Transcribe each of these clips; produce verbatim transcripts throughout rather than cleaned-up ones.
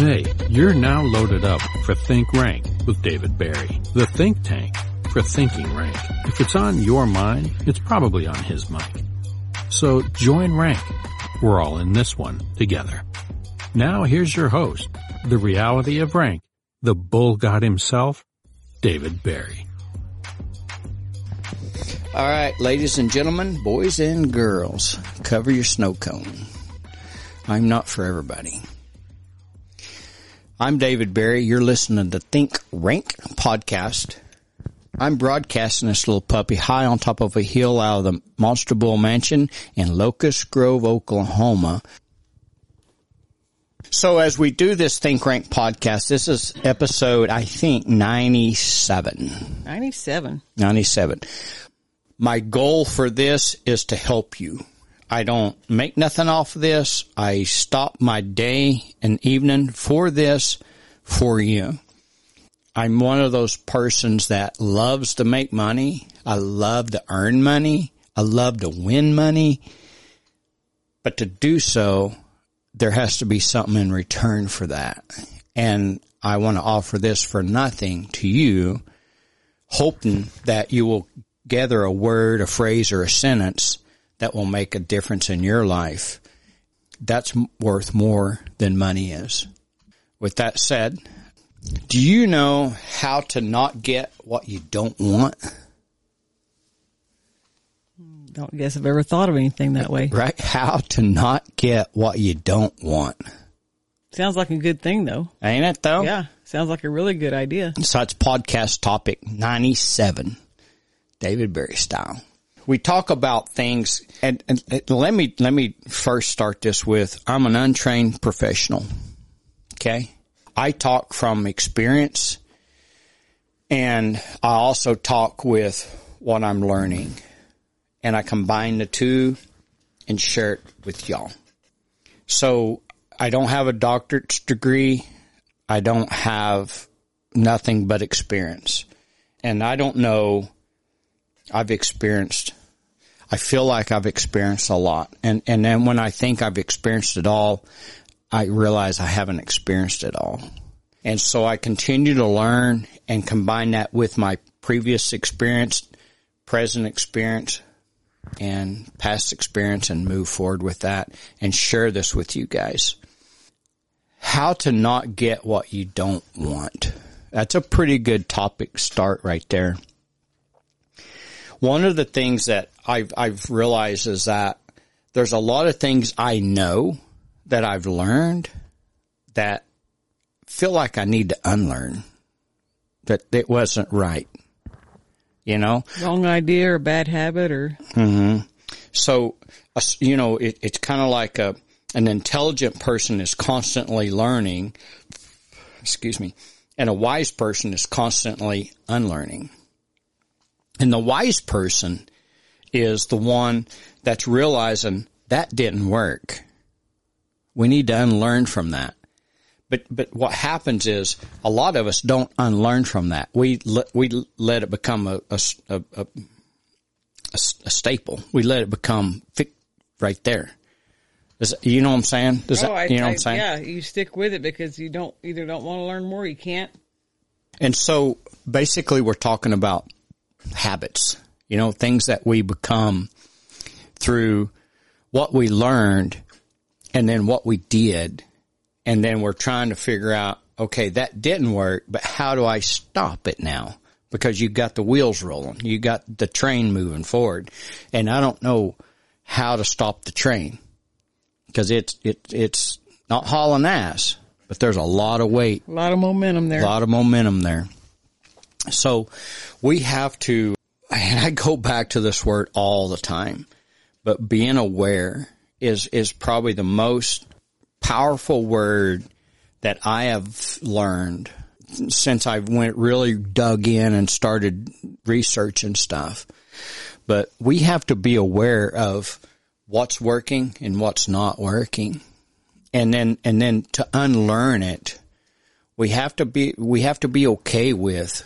Hey, you're now loaded up for Think Rank with David Barry, the think tank for thinking rank. If it's on your mind, it's probably on his mic. So join Rank. We're all in this one together. Now here's your host, the reality of rank, the bull god himself, David Barry. All right, ladies and gentlemen, boys and girls, cover your snow cone. I'm not for everybody. I'm David Barry. You're listening to Think Rank podcast. I'm broadcasting this little puppy high on top of a hill out of the Monster Bull Mansion in Locust Grove, Oklahoma. So as we do this Think Rank podcast, this is episode, I think, ninety-seven. ninety-seven. ninety-seven. My goal for this is to help you. I don't make nothing off of this. I stop my day and evening for this for you. I'm one of those persons that loves to make money. I love to earn money. I love to win money. But to do so, there has to be something in return for that. And I want to offer this for nothing to you, hoping that you will gather a word, a phrase, or a sentence that will make a difference in your life. That's worth more than money is. With that said, do you know how to not get what you don't want? Don't guess I've ever thought of anything that way. Right? How to not get what you don't want. Sounds like a good thing, though. Ain't it, though? Yeah. Sounds like a really good idea. So that's podcast topic ninety-seven, David Barry style. We talk about things, and, and, and let me let me first start this with, I'm an untrained professional, okay? I talk from experience, and I also talk with what I'm learning, and I combine the two and share it with y'all. So I don't have a doctorate's degree. I don't have nothing but experience, and I don't know. I've experienced, I feel like I've experienced a lot. And, and then when I think I've experienced it all, I realize I haven't experienced it all. And so I continue to learn and combine that with my previous experience, present experience, and past experience, and move forward with that and share this with you guys. How to not get what you don't want. That's a pretty good topic start right there. One of the things that I've, I've realized is that there's a lot of things I know that I've learned that feel like I need to unlearn, that it wasn't right, you know? Wrong idea or bad habit or... Mm-hmm. So, you know, it, it's kind of like a, an intelligent person is constantly learning, excuse me, and a wise person is constantly unlearning. And the wise person is the one that's realizing that didn't work. We need to unlearn from that. But but what happens is a lot of us don't unlearn from that. We let, we let it become a a, a, a, a staple. We let it become fit right there. Does, you know what I'm saying? Does oh, that, I, you know I, what I'm saying? Yeah, you stick with it because you don't either don't want to learn more, you can't. And so basically we're talking about habits, you know, things that we become through what we learned and then what we did. And then we're trying to figure out, okay, that didn't work, but how do I stop it now? Because you got the wheels rolling. You got the train moving forward. And I don't know how to stop the train because it's, it, it's not hauling ass, but there's a lot of weight. A lot of momentum there. A lot of momentum there. So we have to, and I go back to this word all the time, but being aware is, is probably the most powerful word that I have learned since I went really dug in and started researching stuff. But we have to be aware of what's working and what's not working. And then, and then to unlearn it, we have to be, we have to be okay with,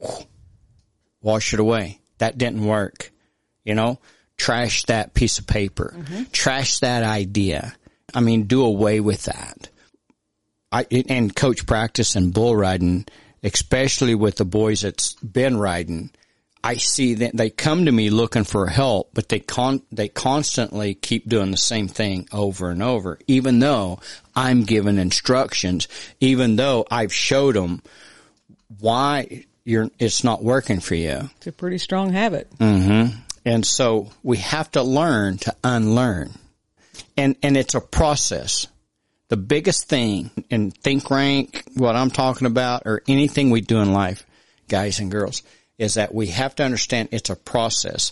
wash it away. That didn't work. You know, trash that piece of paper, mm-hmm. trash that idea. I mean, do away with that. I, and coach practice and bull riding, especially with the boys that's been riding, I see that they come to me looking for help, but they con, they constantly keep doing the same thing over and over, even though I'm giving instructions, even though I've showed them why you're, it's not working for you. It's a pretty strong habit. Mm-hmm. And so we have to learn to unlearn. And, and it's a process. The biggest thing in Think Rank, what I'm talking about, or anything we do in life, guys and girls, is that we have to understand it's a process.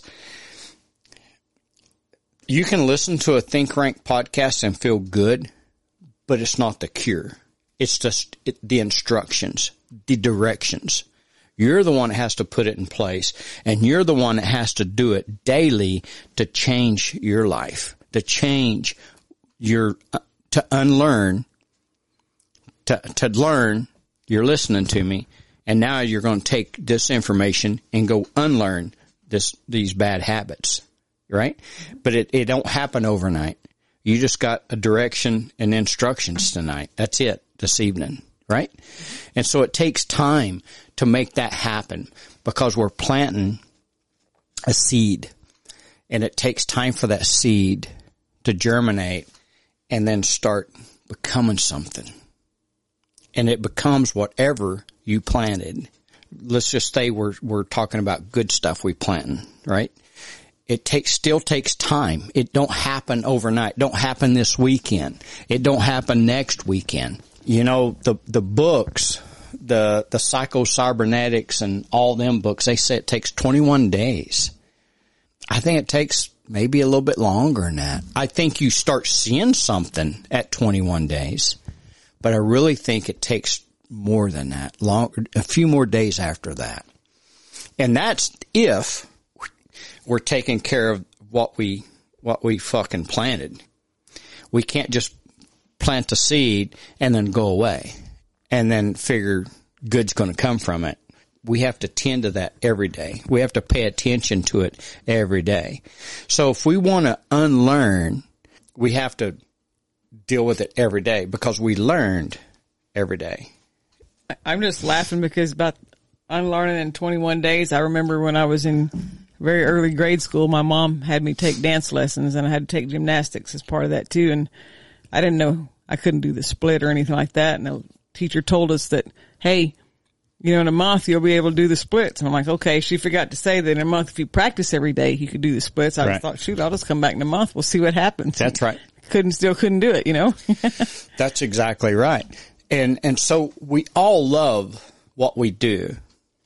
You can listen to a Think Rank podcast and feel good, but it's not the cure. It's just it, the instructions, the directions. You're the one that has to put it in place, and you're the one that has to do it daily to change your life, to change your, uh, to unlearn, to, to learn. You're listening to me, and now you're going to take this information and go unlearn this, these bad habits, right? But it, it don't happen overnight. You just got a direction and instructions tonight. That's it this evening, right? And so it takes time to make that happen because we're planting a seed, and it takes time for that seed to germinate and then start becoming something. And it becomes whatever you planted. Let's just say we're, we're talking about good stuff we planting, right? It takes, still takes time. It don't happen overnight. Don't happen this weekend. It don't happen next weekend. You know, the, the books, the, the psycho-cybernetics and all them books, they say it takes twenty-one days. I think it takes maybe a little bit longer than that. I think you start seeing something at twenty-one days, but I really think it takes more than that, long, a few more days after that. And that's if we're taking care of what we, what we fucking planted. We can't just plant a seed and then go away and then figure good's going to come from it. We have to tend to that every day. We have to pay attention to it every day. So if we want to unlearn, we have to deal with it every day because we learned every day. I'm just laughing because about unlearning in twenty-one days, I remember when I was in very early grade school, my mom had me take dance lessons, and I had to take gymnastics as part of that too. And I didn't know I couldn't do the split or anything like that. And the teacher told us that, hey, you know, in a month you'll be able to do the splits. And I'm like, okay. She forgot to say that in a month, if you practice every day, you could do the splits. I right. thought, shoot, I'll just come back in a month. We'll see what happens. That's right. Couldn't, still couldn't do it, you know? That's exactly right. And, and so we all love what we do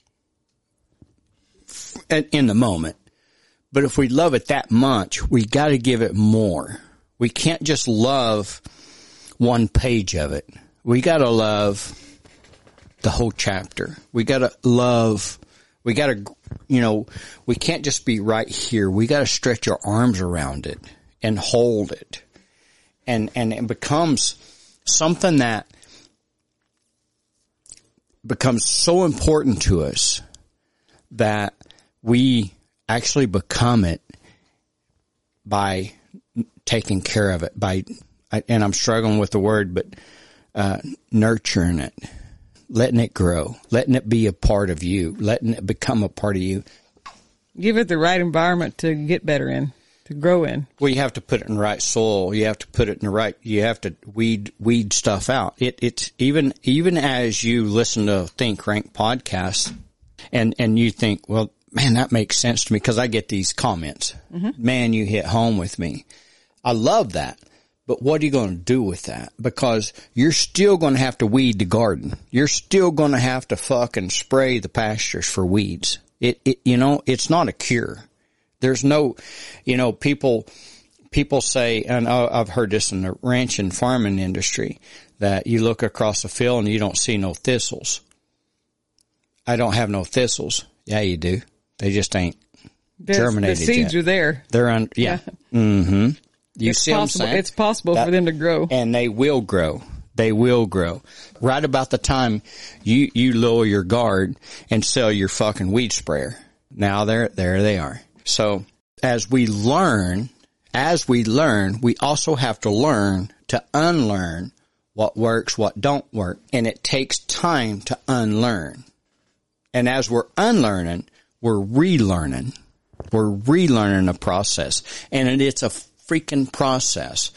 in the moment. But if we love it that much, we got to give it more. We can't just love one page of it. We got to love the whole chapter. We got to love, we got to, you know, we can't just be right here. We got to stretch our arms around it and hold it. And, and it becomes something that becomes so important to us that we actually become it by taking care of it, by, and I'm struggling with the word, but uh, nurturing it, letting it grow, letting it be a part of you, letting it become a part of you. Give it the right environment to get better in, to grow in. Well, you have to put it in the right soil. You have to put it in the right, you have to weed, weed stuff out. It, it's even, even as you listen to Think Rank podcasts and, and you think, well, man, that makes sense to me because I get these comments. Mm-hmm. Man, you hit home with me. I love that. But what are you going to do with that? Because you're still going to have to weed the garden. You're still going to have to fucking spray the pastures for weeds. It, it, you know, it's not a cure. There's no, you know, people, people say, and I've heard this in the ranch and farming industry, that you look across the field and you don't see no thistles. I don't have no thistles. Yeah, you do. They just ain't There's, germinated the seeds yet. are there. They're on, yeah. yeah. Mm-hmm. You it's see possible, what I'm saying? It's possible that, for them to grow. And they will grow. They will grow. Right about the time you, you lower your guard and sell your fucking weed sprayer. Now there, there they are. So as we learn, as we learn, we also have to learn to unlearn what works, what don't work. And it takes time to unlearn. And as we're unlearning, we're relearning. We're relearning a process. And it's a freaking process.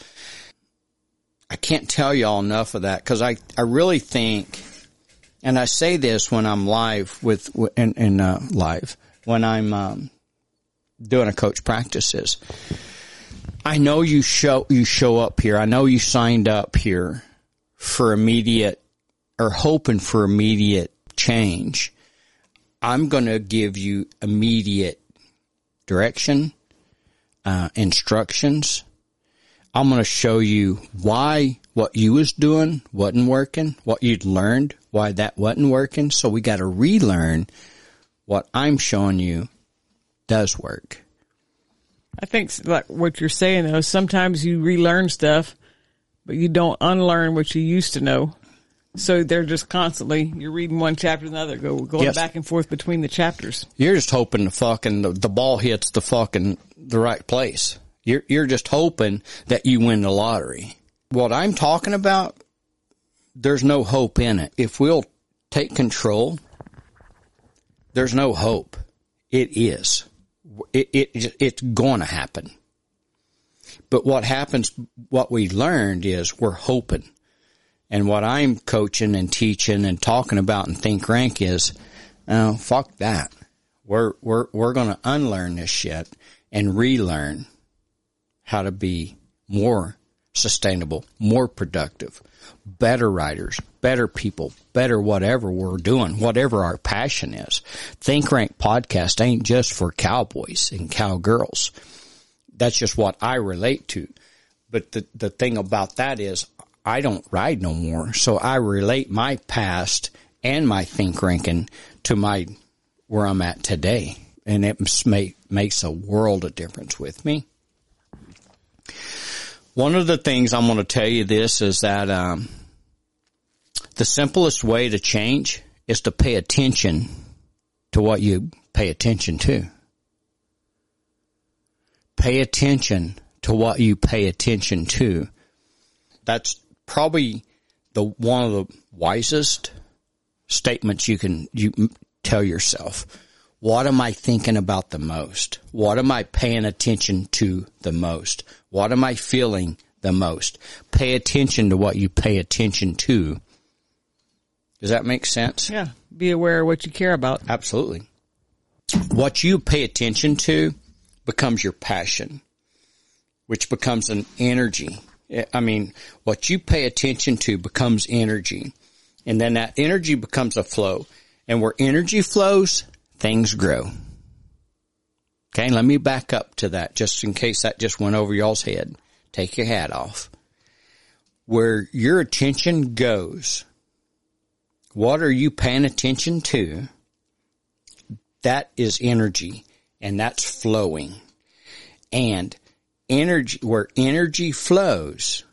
I can't tell y'all enough of that because I, I really think, and I say this when I'm live with, in, in uh, live, when I'm um, doing a coach practices. I know you show, you show up here. I know you signed up here for immediate or hoping for immediate change. I'm going to give you immediate direction, uh, instructions. I'm going to show you why what you was doing wasn't working, what you'd learned, why that wasn't working. So we got to relearn what I'm showing you does work. I think like what you're saying though, sometimes you relearn stuff, but you don't unlearn what you used to know. So they're just constantly, you're reading one chapter to another, go going yes. back and forth between the chapters. You're just hoping the fucking, the, the ball hits the fucking, the right place. You're, you're just hoping that you win the lottery. What I'm talking about, there's no hope in it. If we'll take control, there's no hope. It is. It, it, it's going to happen. But what happens, what we learned is we're hoping. And what I'm coaching and teaching and talking about in Think Rank is, oh, fuck that. We're, we're, we're going to unlearn this shit and relearn how to be more sustainable, more productive, better writers, better people, better whatever we're doing, whatever our passion is. Think Rank podcast ain't just for cowboys and cowgirls. That's just what I relate to. But the, the thing about that is I don't ride no more. So I relate my past and my think ranking to my, where I'm at today. And it make, makes a world of difference with me. One of the things I'm going to tell you this is that, um, the simplest way to change is to pay attention to what you pay attention to. Pay attention to what you pay attention to. That's probably the one of the wisest statements you can you tell yourself. What am I thinking about the most? What am I paying attention to the most? What am I feeling the most? Pay attention to what you pay attention to. Does that make sense? Yeah. Be aware of what you care about. Absolutely. What you pay attention to becomes your passion, which becomes an energy. I mean, what you pay attention to becomes energy. And then that energy becomes a flow. And where energy flows, things grow. Okay, let me back up to that just in case that just went over y'all's head. Take your hat off. Where your attention goes, what are you paying attention to? That is energy, and that's flowing. And energy, where energy flows,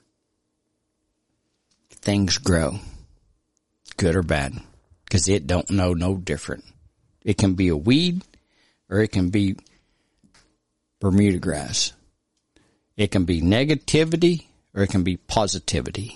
things grow, good or bad, because it don't know no different. It can be a weed, or it can be Bermuda grass. It can be negativity, or it can be positivity.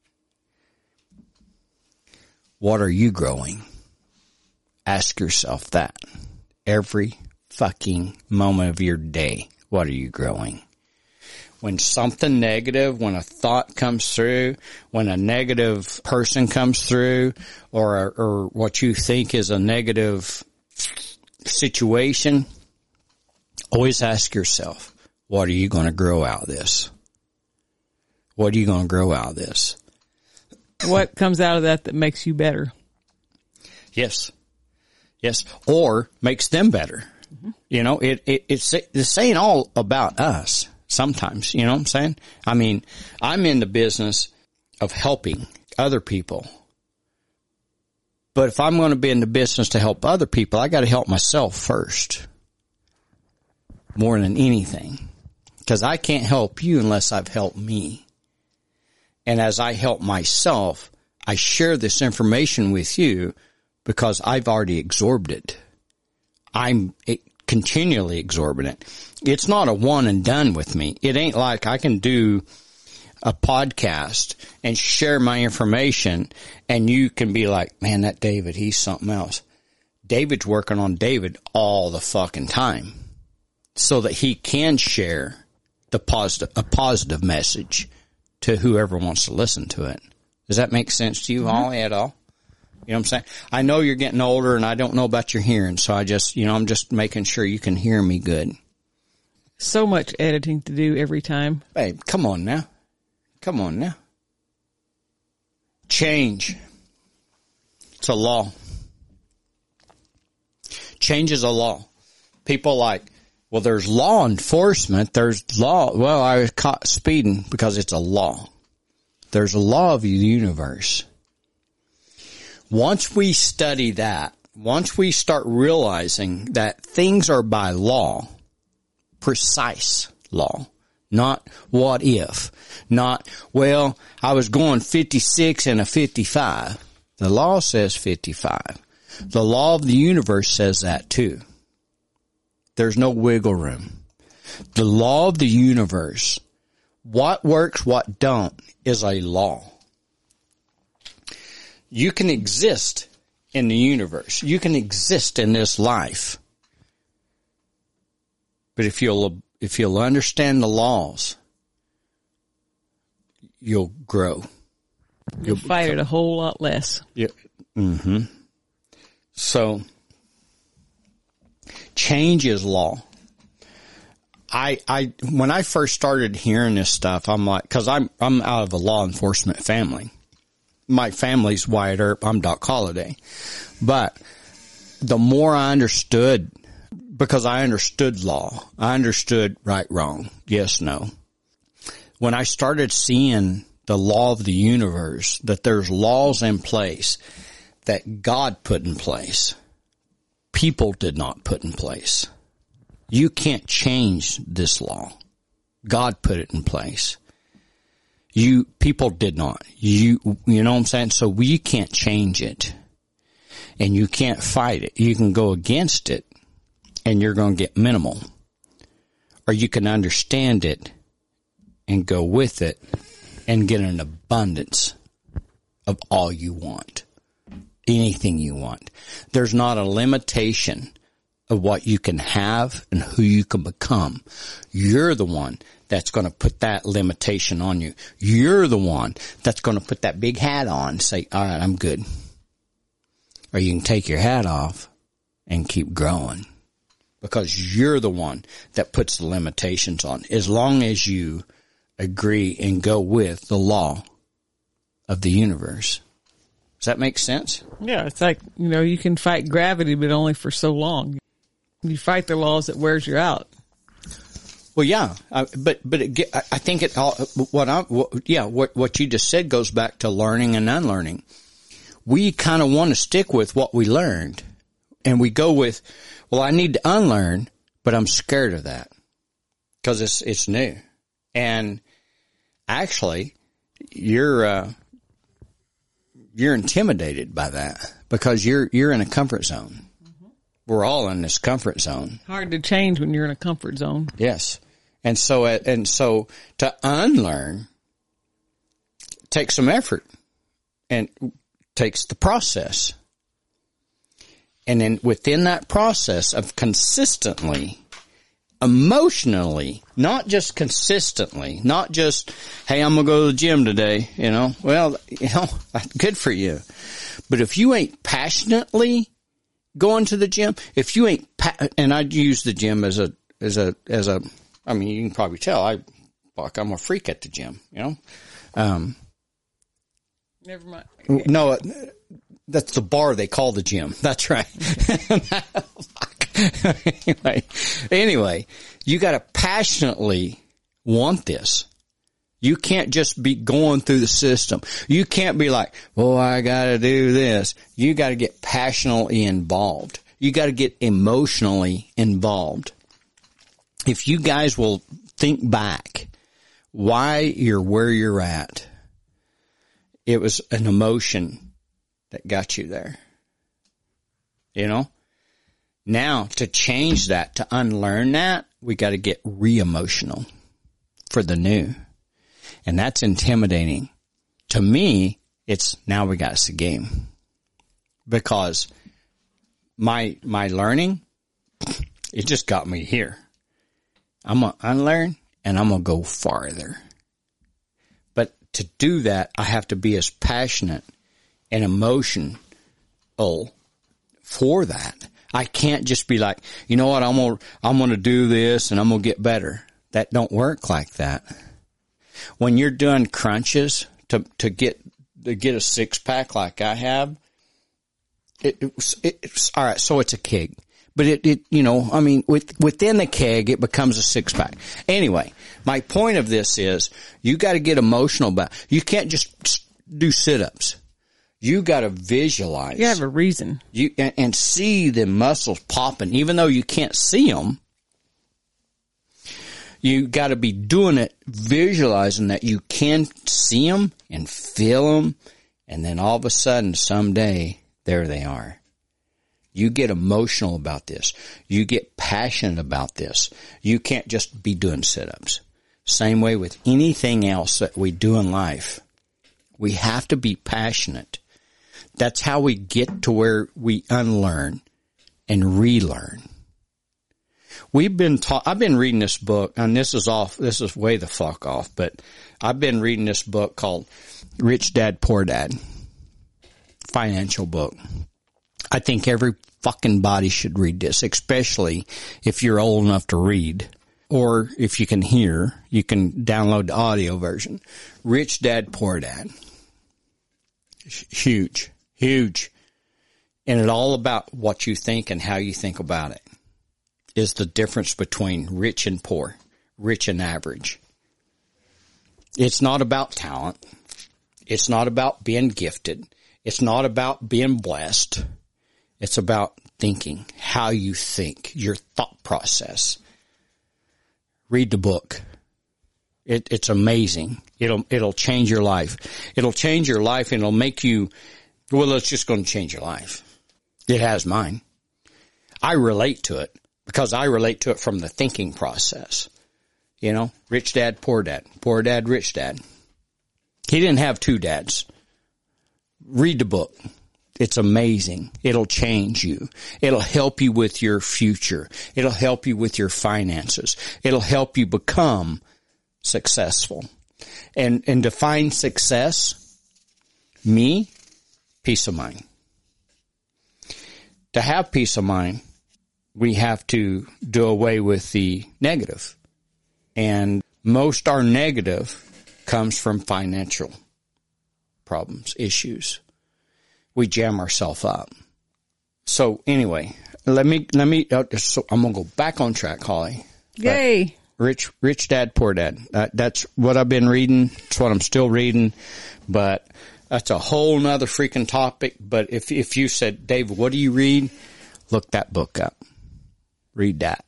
What are you growing? Ask yourself that every fucking moment of your day. What are you growing? When something negative, when a thought comes through, when a negative person comes through, or, or what you think is a negative situation, always ask yourself, what are you going to grow out of this? What are you going to grow out of this? What comes out of that that makes you better? Yes. Yes. Or makes them better. Mm-hmm. You know, it, it, it's, it's saying all about us sometimes, you know what I'm saying? I mean, I'm in the business of helping other people. But if I'm going to be in the business to help other people, I got to help myself first. More than anything. Because I can't help you unless I've helped me. And as I help myself, I share this information with you because I've already absorbed it. I'm continually absorbing it. It's not a one and done with me. It ain't like I can do a podcast and share my information, and you can be like, man, that David, he's something else. David's working on David all the fucking time so that he can share the positive, a positive message to whoever wants to listen to it. Does that make sense to you, mm-hmm. Holly, at all? You know what I'm saying? I know you're getting older and I don't know about your hearing, so I just, you know, I'm just making sure you can hear me good. So much editing to do every time. Babe, come on now. Come on now. Change. It's a law. Change is a law. People like, well, there's law enforcement. There's law. Well, I was caught speeding because it's a law. There's a law of the universe. Once we study that, once we start realizing that things are by law, precise law, not what if, not, well, I was going fifty-six and a fifty-five. The law says fifty-five. The law of the universe says that too. There's no wiggle room. The law of the universe, what works, what don't, is a law. You can exist in the universe. You can exist in this life. But if you'll, if you'll understand the laws, you'll grow. You'll, you'll fight become, it a whole lot less. Yeah. Mm-hmm. So, change is law. I, I, when I first started hearing this stuff, I'm like, cause I'm, I'm out of a law enforcement family. My family's Wyatt Earp. I'm Doc Holliday. But the more I understood, because I understood law, I understood right, wrong, yes, no. When I started seeing the law of the universe, that there's laws in place that God put in place, people did not put in place. You can't change this law. God put it in place. You, people did not. You, you know what I'm saying? So we can't change it. And you can't fight it. You can go against it and you're going to get minimal. Or you can understand it and go with it and get an abundance of all you want. Anything you want. There's not a limitation of what you can have and who you can become. You're the one that's going to put that limitation on you. You're the one that's going to put that big hat on and say, all right, I'm good. Or you can take your hat off and keep growing because you're the one that puts the limitations on. As long as you agree and go with the law of the universe. Does that make sense? Yeah, it's like, you know, you can fight gravity, but only for so long. You fight the laws that wears you out. Well, yeah, uh, but but it, I think it all. What I what, yeah, what what you just said goes back to learning and unlearning. We kind of want to stick with what we learned, and we go with, well, I need to unlearn, but I'm scared of that because it's it's new, and actually, you're uh, you're intimidated by that because you're you're in a comfort zone. We're all in this comfort zone. Hard to change when you're in a comfort zone. Yes. And so, and so to unlearn takes some effort and takes the process. And then within that process of consistently, emotionally, not just consistently, not just, hey, I'm going to go to the gym today, you know, well, you know, good for you. But if you ain't passionately going to the gym, if you ain't, pa- and I'd use the gym as a, as a, as a, I mean, you can probably tell I, fuck, I'm a freak at the gym, you know? Um, Never mind. No, that's the bar they call the gym. That's right. anyway, anyway, you got to passionately want this. You can't just be going through the system. You can't be like, well, I got to do this. You got to get passionately involved. You got to get emotionally involved. If you guys will think back why you're where you're at, it was an emotion that got you there. You know? Now, to change that, to unlearn that, we got to get re-emotional for the new. And that's intimidating. To me, it's now we got us a game. Because my, my learning, it just got me here. I'm going to unlearn and I'm going to go farther. But to do that, I have to be as passionate and emotional for that. I can't just be like, you know what, I'm going to, I'm going to do this and I'm going to get better. That don't work like that. When you're doing crunches to, to get, to get a six pack like I have, it, it, it, it's all right. So it's a keg, but it, it, you know, I mean, with, within the keg, it becomes a six pack. Anyway, my point of this is you got to get emotional about, you can't just do sit-ups. You got to visualize. You have a reason. You and, and see the muscles popping, even though you can't see them. You got to be doing it, visualizing that you can see them and feel them, and then all of a sudden, someday, there they are. You get emotional about this. You get passionate about this. You can't just be doing sit-ups. Same way with anything else that we do in life. We have to be passionate. That's how we get to where we unlearn and relearn. We've been taught, I've been reading this book, and this is off, this is way the fuck off, but I've been reading this book called Rich Dad, Poor Dad. Financial book. I think every fucking body should read this, especially if you're old enough to read. Or if you can hear, you can download the audio version. Rich Dad, Poor Dad. Huge. Huge. And it's all about what you think and how you think about it. Is the difference between rich and poor, rich and average. It's not about talent. It's not about being gifted. It's not about being blessed. It's about thinking, how you think, your thought process. Read the book. It, it's amazing. It'll, it'll change your life. It'll change your life and it'll make you, well, it's just going to change your life. It has mine. I relate to it because I relate to it from the thinking process. You know, rich dad, poor dad, poor dad, rich dad. He didn't have two dads. Read the book. It's amazing. It'll change you. It'll help you with your future. It'll help you with your finances. It'll help you become successful. And, and define success, me, peace of mind. To have peace of mind, we have to do away with the negative. And most our negative comes from financial problems, issues. We jam ourselves up. So anyway, let me, let me, uh, so I'm going to go back on track, Holly. Yay. But rich, rich dad, poor dad. Uh, that's what I've been reading. It's what I'm still reading, but that's a whole nother freaking topic. But if, if you said, Dave, what do you read? Look that book up. Read that.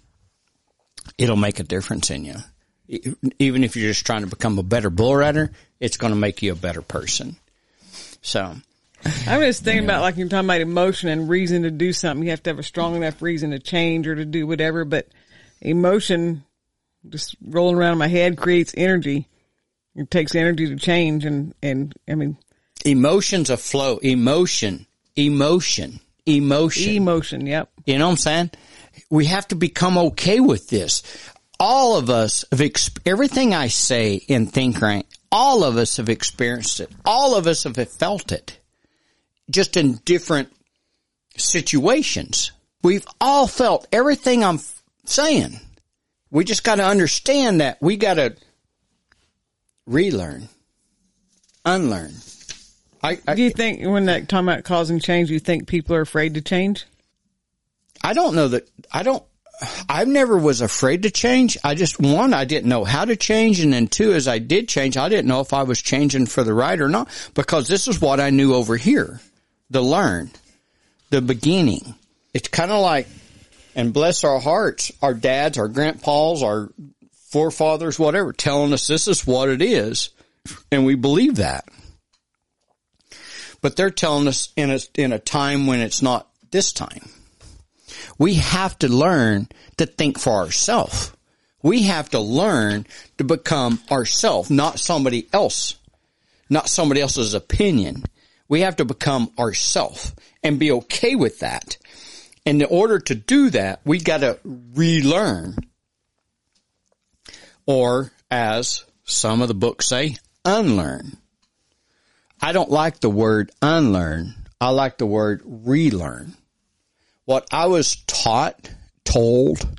It'll make a difference in you. Even if you're just trying to become a better bull rider, it's going to make you a better person. So. I'm just thinking about, like, you're talking about emotion and reason to do something. You have to have a strong enough reason to change or to do whatever. But emotion, just rolling around in my head, creates energy. It takes energy to change. And, and I mean, emotion's a flow. Emotion, emotion, emotion. Emotion, yep. You know what I'm saying? We have to become okay with this. All of us have, exp- everything I say in Think Rank, all of us have experienced it. All of us have felt it. Just in different situations. We've all felt everything I'm saying. We just got to understand that we got to relearn, unlearn. I, I, Do you think when that talking about causing change, you think people are afraid to change? I don't know that, I don't, I never was afraid to change. I just, one, I didn't know how to change. And then two, as I did change, I didn't know if I was changing for the right or not, because this is what I knew over here. The learn, the beginning. It's kind of like, and bless our hearts, our dads, our grandpas, our forefathers, whatever, telling us this is what it is. And we believe that. But they're telling us in a, in a time when it's not this time. We have to learn to think for ourselves. We have to learn to become ourselves, not somebody else, not somebody else's opinion. We have to become ourselves and be okay with that. And in order to do that, we got to relearn. Or, as some of the books say, unlearn. I don't like the word unlearn. I like the word relearn. What I was taught, told,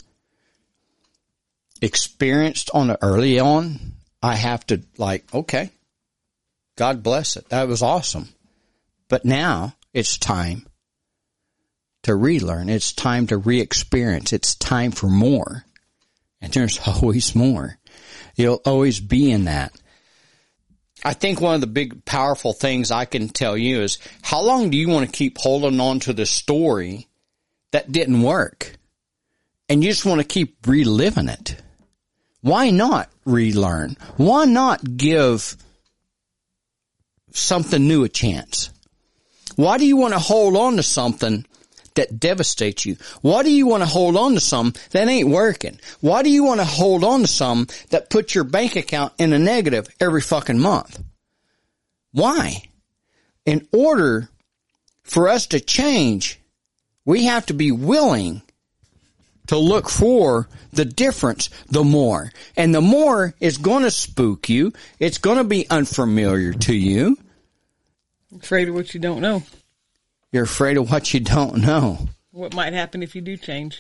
experienced on the early on, I have to like, okay, God bless it. That was awesome. But now it's time to relearn. It's time to re-experience. It's time for more. And there's always more. You'll always be in that. I think one of the big powerful things I can tell you is, how long do you want to keep holding on to the story that didn't work? And you just want to keep reliving it. Why not relearn? Why not give something new a chance? Why do you want to hold on to something that devastates you? Why do you want to hold on to something that ain't working? Why do you want to hold on to something that puts your bank account in a negative every fucking month? Why? In order for us to change, we have to be willing to look for the difference the more. And the more is going to spook you. It's going to be unfamiliar to you. Afraid of what you don't know. You're afraid of what you don't know. What might happen if you do change?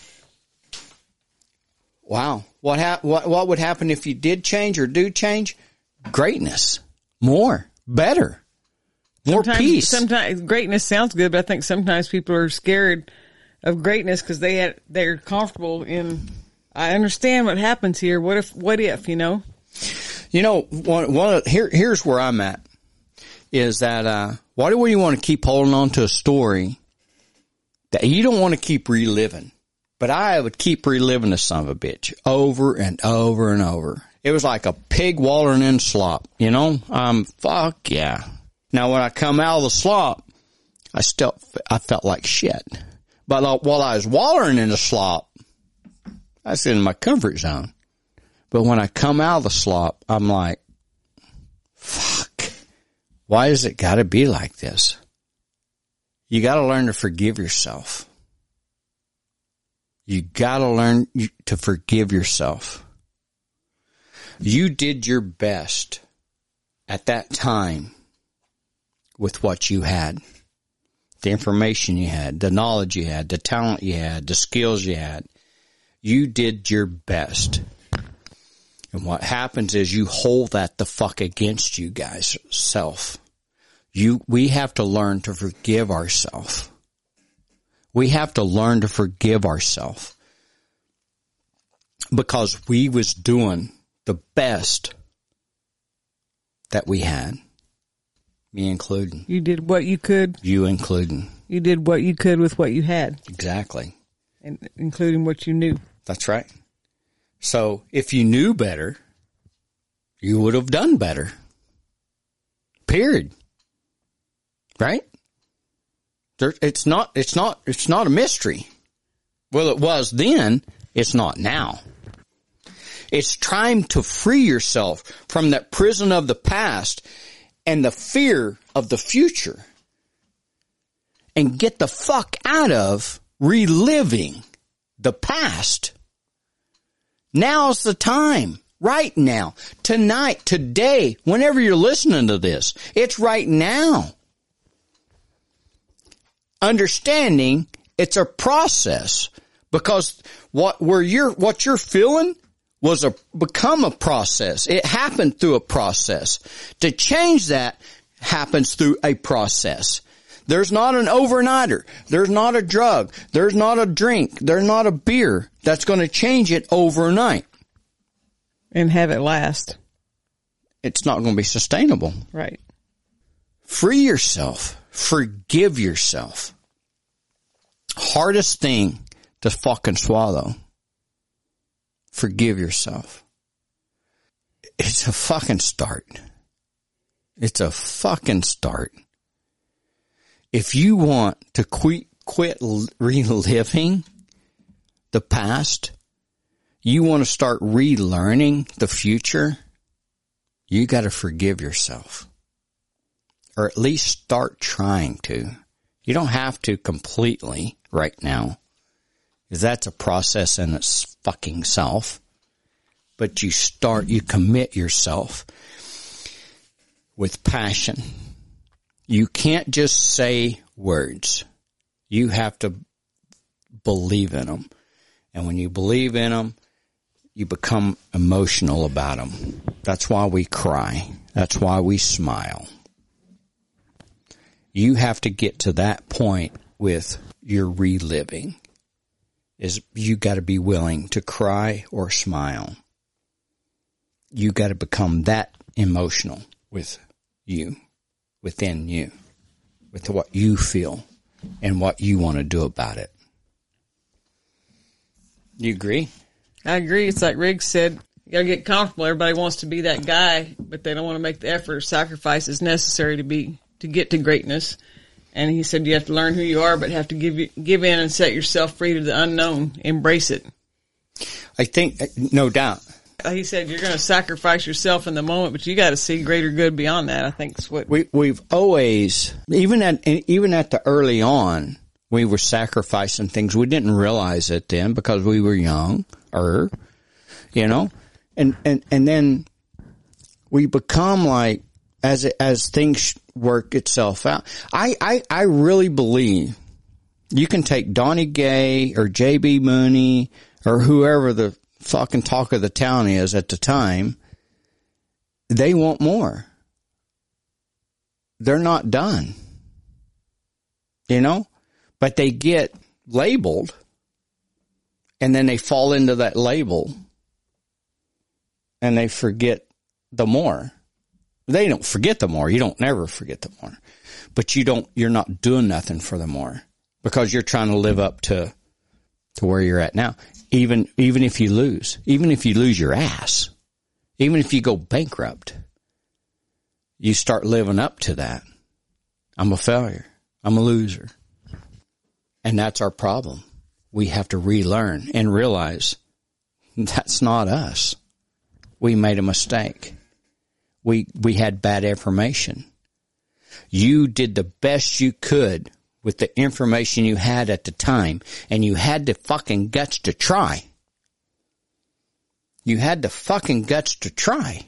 Wow. What ha- what what would happen if you did change or do change? Greatness. More. Better. More sometimes, peace. Sometimes greatness sounds good, but I think sometimes people are scared of greatness because they had, they're comfortable in, I understand what happens here. What if, what if, you know? You know, one, one of, here, here's where I'm at, is that, uh, why do we want to keep holding on to a story that you don't want to keep reliving? But I would keep reliving the son of a bitch over and over and over. It was like a pig wallowing in slop, you know? Um, fuck yeah. Now when I come out of the slop, I still, I felt like shit. But while I was wallowing in the slop, that's in my comfort zone. But when I come out of the slop, I'm like, fuck, why has it got to be like this? You got to learn to forgive yourself. You got to learn to forgive yourself. You did your best at that time with what you had. The information you had, the knowledge you had, the talent you had, the skills you had. You did your best. And what happens is you hold that the fuck against you guys, self. You, we have to learn to forgive ourselves. We have to learn to forgive ourselves. Because we was doing the best that we had. Me including. You did what you could. You including. You did what you could with what you had. Exactly. And including what you knew. That's right. So if you knew better, you would have done better. Period. Right? There, it's not, it's not, it's not a mystery. Well, it was then. It's not now. It's time to free yourself from that prison of the past and the fear of the future, and get the fuck out of reliving the past. Now's the time. Right now. Tonight. Today. Whenever you're listening to this. It's right now. Understanding it's a process, because what where you're what you're feeling was a become a process. It happened through a process. To change that happens through a process. There's not an overnighter. There's not a drug. There's not a drink. There's not a beer that's going to change it overnight. And have it last. It's not going to be sustainable. Right. Free yourself. Forgive yourself. Hardest thing to fucking swallow. Forgive yourself. It's a fucking start. It's a fucking start. If you want to quit, quit reliving the past, You want to start relearning the future? You got to forgive yourself. Or at least start trying to. You don't have to completely right now, because that's a process in its fucking self. But you start, you commit yourself with passion. You can't just say words. You have to believe in them. And when you believe in them, you become emotional about them. That's why we cry. That's why we smile. You have to get to that point with your reliving. Is you got to be willing to cry or smile. You got to become that emotional with you, within you, with what you feel and what you want to do about it. You agree? I agree. It's like Riggs said, you gotta get comfortable. Everybody wants to be that guy, but they don't want to make the effort or sacrifices necessary to be, to get to greatness. And he said you have to learn who you are, but have to give you, give in and set yourself free to the unknown. Embrace it. I think, no doubt. He said you're going to sacrifice yourself in the moment, but you got to see greater good beyond that. I think that's what we, we've always, even at, even at the early on, we were sacrificing things. We didn't realize it then because we were young, or, you know, and, and, and then we become like, as, as things work itself out. I, I, I really believe you can take Donnie Gay or J B Mooney or whoever the fucking talk of the town is at the time. They want more. They're not done. You know? But they get labeled, and then they fall into that label, and they forget the more. They don't forget the more. You don't never forget the more. But you don't, you're not doing nothing for the more because you're trying to live up to, to where you're at now. Even, even if you lose, even if you lose your ass, even if you go bankrupt, you start living up to that. I'm a failure. I'm a loser. And that's our problem. We have to relearn and realize that's not us. We made a mistake. We, we had bad information. You did the best you could with the information you had at the time, and you had the fucking guts to try. You had the fucking guts to try.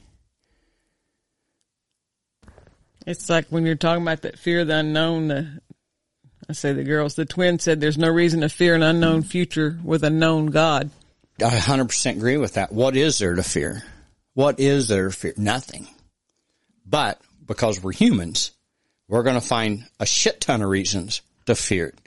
It's like when you're talking about that fear of the unknown, the, I say the girls, the twins said there's no reason to fear an unknown future with a known God. I one hundred percent agree with that. What is there to fear? What is there to fear? Nothing. But because we're humans, we're going to find a shit ton of reasons to fear it.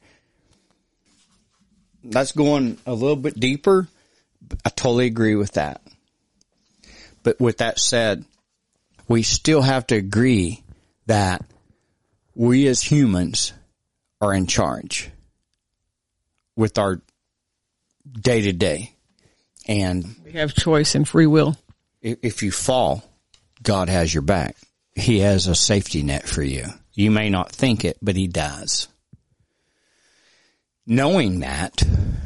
That's going a little bit deeper. I totally agree with that. But with that said, we still have to agree that we as humans are in charge with our day to day. And we have choice and free will. If you fall, God has your back. He has a safety net for you. You may not think it, but he does. Knowing that,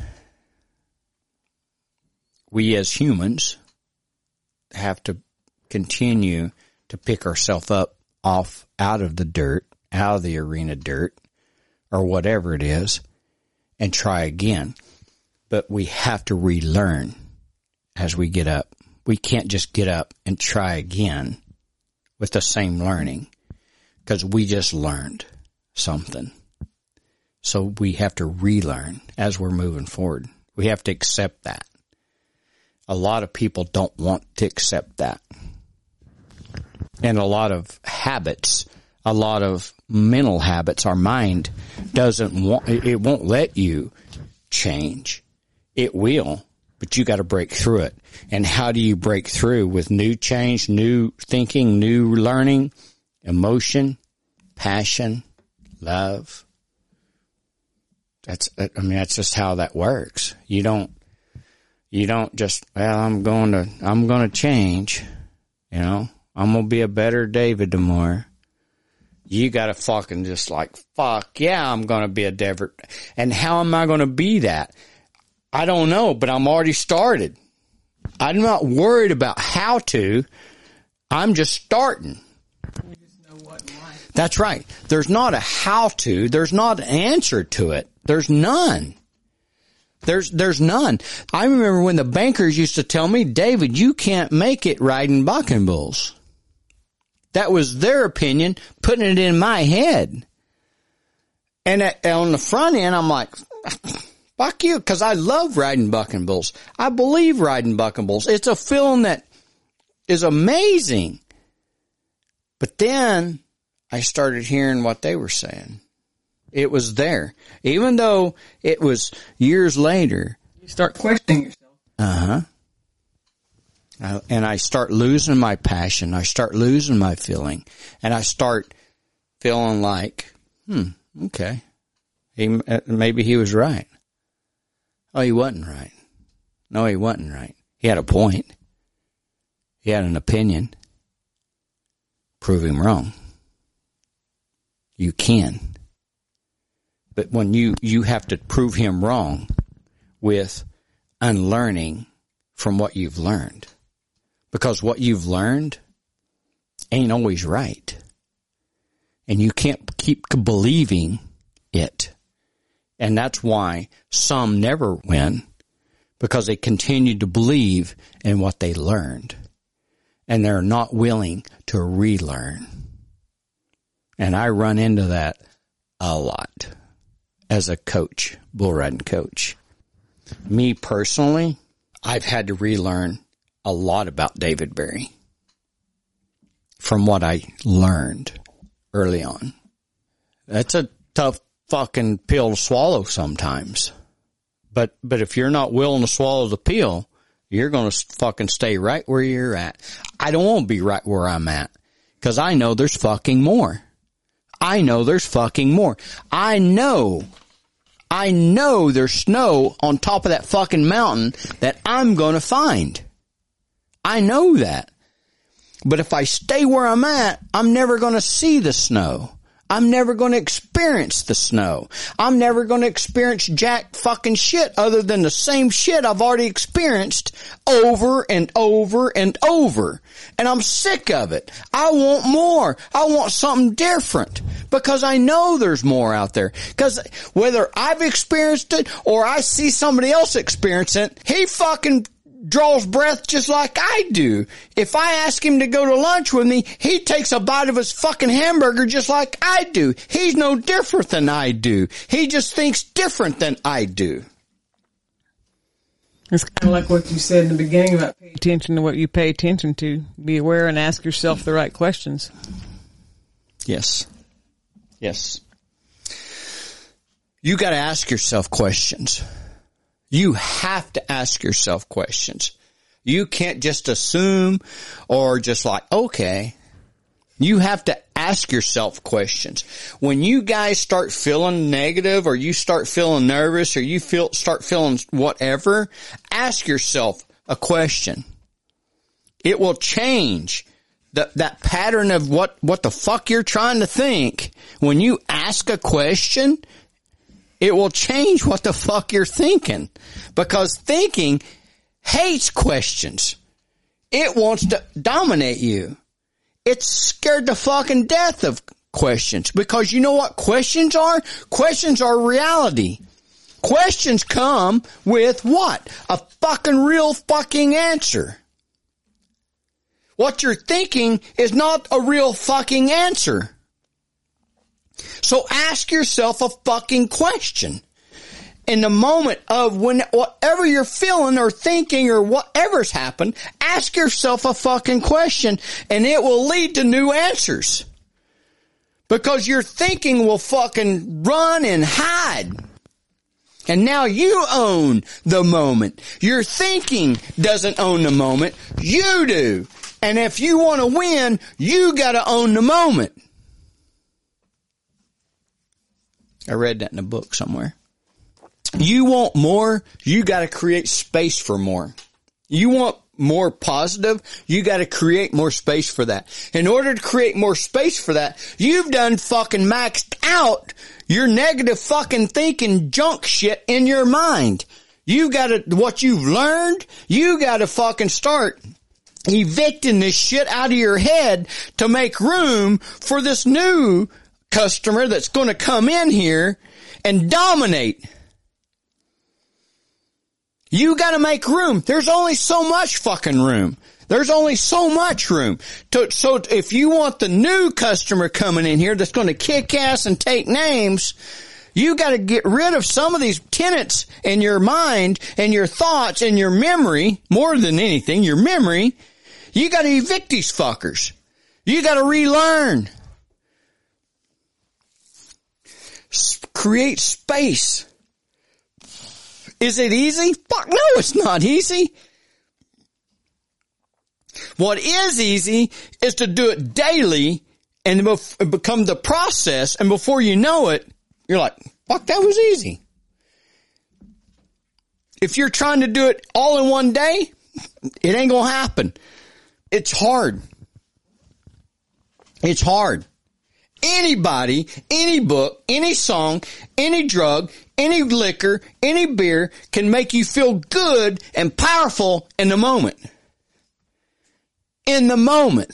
we as humans have to continue to pick ourselves up off out of the dirt, out of the arena dirt, or whatever it is, and try again. But we have to relearn as we get up. We can't just get up and try again with the same learning, because we just learned something. So we have to relearn as we're moving forward. We have to accept that. A lot of people don't want to accept that. And a lot of habits, a lot of mental habits, our mind doesn't want, it won't let you change. It will, but you got to break through it. And how do you break through? With new change, new thinking, new learning, emotion, passion, love. That's, I mean, that's just how that works. You don't, you don't just, well, I'm going to, I'm going to change, you know, I'm going to be a better David tomorrow. You got to fucking just like, fuck yeah, I'm going to be a David. And how am I going to be that? I don't know, but I'm already started. I'm not worried about how to. I'm just starting. You just know what and why. That's right. There's not a how to. There's not an answer to it. There's none. There's, there's none. I remember when the bankers used to tell me, David, you can't make it riding bucking bulls. That was their opinion, putting it in my head. And at, on the front end, I'm like, fuck you, because I love riding bucking bulls. I believe riding bucking bulls. It's a feeling that is amazing. But then I started hearing what they were saying. It was there. Even though it was years later. You start questioning yourself. Uh-huh. Uh, and I start losing my passion. I start losing my feeling. And I start feeling like, hmm, okay. He, maybe he was right. Oh, he wasn't right. No, he wasn't right. He had a point. He had an opinion. Prove him wrong. You can. But when you, you have to prove him wrong with unlearning from what you've learned. Because what you've learned ain't always right. And you can't keep believing it. And that's why some never win, because they continue to believe in what they learned. And they're not willing to relearn. And I run into that a lot as a coach, bull riding coach. Me personally, I've had to relearn a lot about David Berry from what I learned early on. That's a tough fucking pill to swallow sometimes. But, but if you're not willing to swallow the pill, you're going to fucking stay right where you're at. I don't want to be right where I'm at, because I know there's fucking more. I know there's fucking more. I know, I know there's snow on top of that fucking mountain that I'm going to find. I know that. But if I stay where I'm at, I'm never going to see the snow. I'm never going to experience the snow. I'm never going to experience jack fucking shit other than the same shit I've already experienced over and over and over. And I'm sick of it. I want more. I want something different, because I know there's more out there. Because whether I've experienced it or I see somebody else experience it, he fucking draws breath just like I do. If I ask him to go to lunch with me, he takes a bite of his fucking hamburger just like I do. He's no different than I do. He just thinks different than I do. It's kind of like what you said in the beginning about pay attention to what you pay attention to. Be aware and ask yourself the right questions. Yes. Yes. You got to ask yourself questions. You have to ask yourself questions. You can't just assume or just like, okay. You have to ask yourself questions. When you guys start feeling negative, or you start feeling nervous, or you feel start feeling whatever, ask yourself a question. It will change the, that pattern of what, what the fuck you're trying to think. When you ask a question, it will change what the fuck you're thinking, because thinking hates questions. It wants to dominate you. It's scared the fucking death of questions, because you know what questions are? Questions are reality. Questions come with what? A fucking real fucking answer. What you're thinking is not a real fucking answer. So ask yourself a fucking question. In the moment of when, whatever you're feeling or thinking or whatever's happened, ask yourself a fucking question, and it will lead to new answers. Because your thinking will fucking run and hide. And now you own the moment. Your thinking doesn't own the moment. You do. And if you want to win, you gotta own the moment. I read that in a book somewhere. You want more, you got to create space for more. You want more positive, you got to create more space for that. In order to create more space for that, you've done fucking maxed out your negative fucking thinking junk shit in your mind. You gotta, what you've learned, you gotta fucking start evicting this shit out of your head to make room for this new customer that's gonna come in here and dominate. You gotta make room. There's only so much fucking room. There's only so much room. To, so if you want the new customer coming in here that's gonna kick ass and take names, you gotta get rid of some of these tenets in your mind and your thoughts and your memory, more than anything, your memory. You gotta evict these fuckers. You gotta relearn. S- create space. Is it easy? Fuck no, it's not easy. What is easy is to do it daily and become the process, and before you know it, you're like, fuck, that was easy. If you're trying to do it all in one day, it ain't gonna happen. It's hard. It's hard. Anybody, any book, any song, any drug, any liquor, any beer can make you feel good and powerful in the moment. In the moment.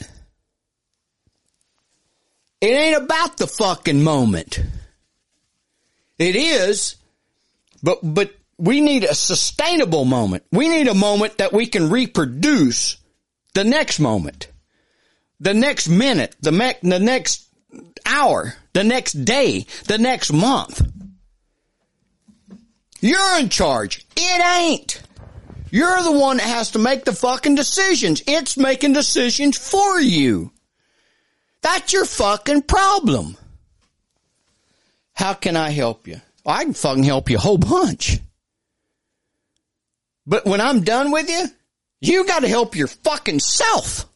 It ain't about the fucking moment. It is, but, but we need a sustainable moment. We need a moment that we can reproduce the next moment, the next minute, the, me- the next hour, the next day, the next month. You're in charge. It ain't. You're the one that has to make the fucking decisions. It's making decisions for you. That's your fucking problem. How can I help you? Well, I can fucking help you a whole bunch. But when I'm done with you, you got to help your fucking self.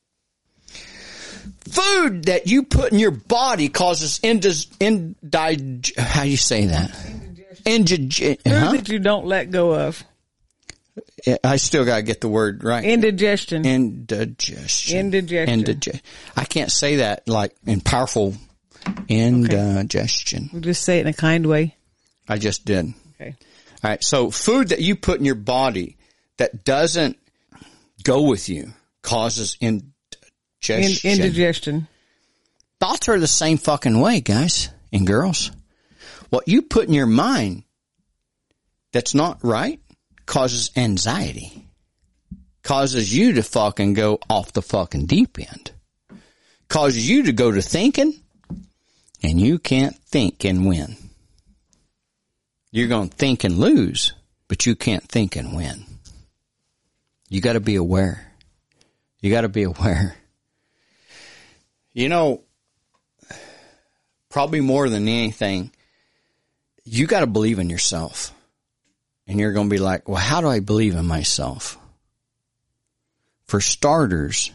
Food that you put in your body causes indig, indig, how do you say that? Indigestion. Food huh? that you don't let go of. I still got to get the word right. Indigestion. Indigestion. Indigestion. Indigestion. I can't say that like in powerful indigestion. We'll just say it in a kind way. I just did. Okay. All right. So food that you put in your body that doesn't go with you causes indigestion. In, indigestion. Thoughts are the same fucking way, guys and girls. What you put in your mind that's not right causes anxiety. Causes you to fucking go off the fucking deep end. Causes you to go to thinking, and you can't think and win. You're going to think and lose, but you can't think and win. You got to be aware. You got to be aware. You know, probably more than anything, you got to believe in yourself. And you're going to be like, well, how do I believe in myself? For starters,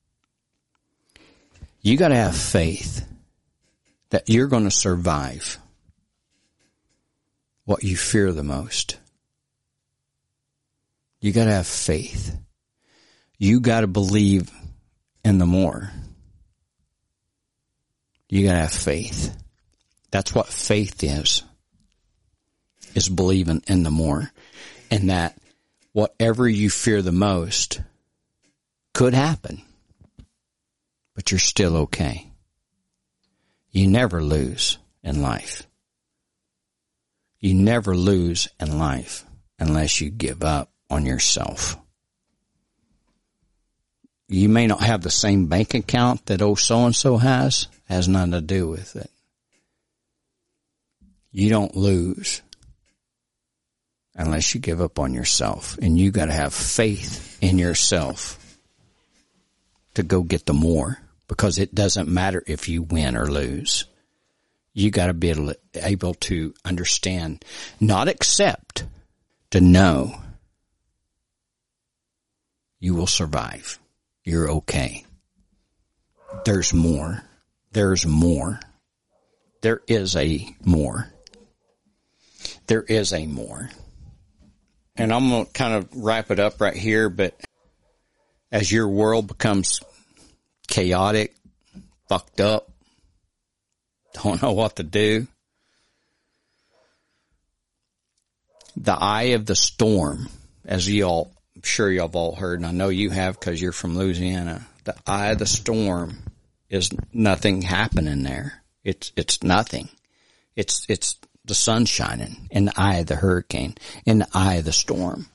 you got to have faith that you're going to survive what you fear the most. You got to have faith. You got to believe in the more. You got to have faith. That's what faith is. Is believing in the more. And that whatever you fear the most could happen. But you're still okay. You never lose in life. You never lose in life unless you give up on yourself. You may not have the same bank account that old so-and-so has. Has nothing to do with it. You don't lose unless you give up on yourself. And you got to have faith in yourself to go get the more. Because it doesn't matter if you win or lose. You got to be able to, able to understand, not accept, to know you will survive. You're okay. There's more. There's more. There is a more. There is a more. And I'm going to kind of wrap it up right here, but as your world becomes chaotic, fucked up, don't know what to do, The eye of the storm, as you all, I'm sure y'all have all heard, and I know you have because you're from Louisiana. The eye of the storm is nothing happening there. It's, it's nothing. It's, it's the sun shining in the eye of the hurricane, in the eye of the storm.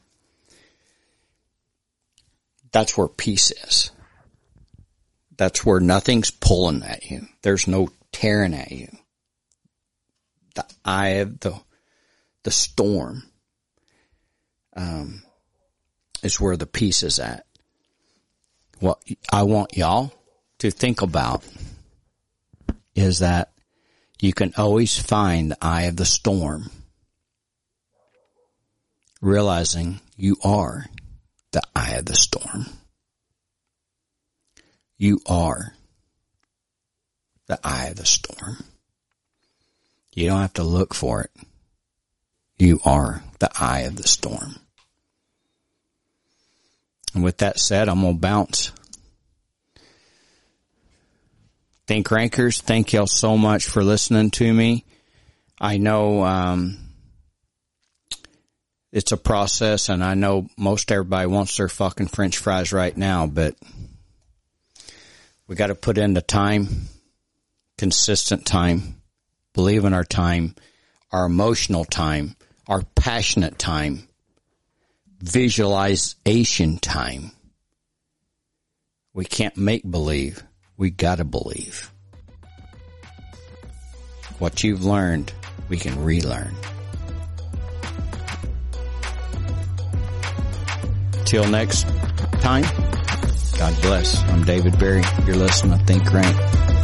That's where peace is. That's where nothing's pulling at you. There's no tearing at you. The eye of the, the storm, um, is where the peace is at. What I want y'all to think about is that you can always find the eye of the storm, realizing you are the eye of the storm. You are the eye of the storm. You don't have to look for it. You are the eye of the storm. And with that said, I'm going to bounce. Think Rankers, thank y'all so much for listening to me. I know um, it's a process, and I know most everybody wants their fucking French fries right now, but we got to put in the time, consistent time, believe in our time, our emotional time, our passionate time, visualization time. We can't make believe. We gotta believe. What you've learned, we can relearn. Till next time, God bless. I'm David Berry. You're listening to Think Rank.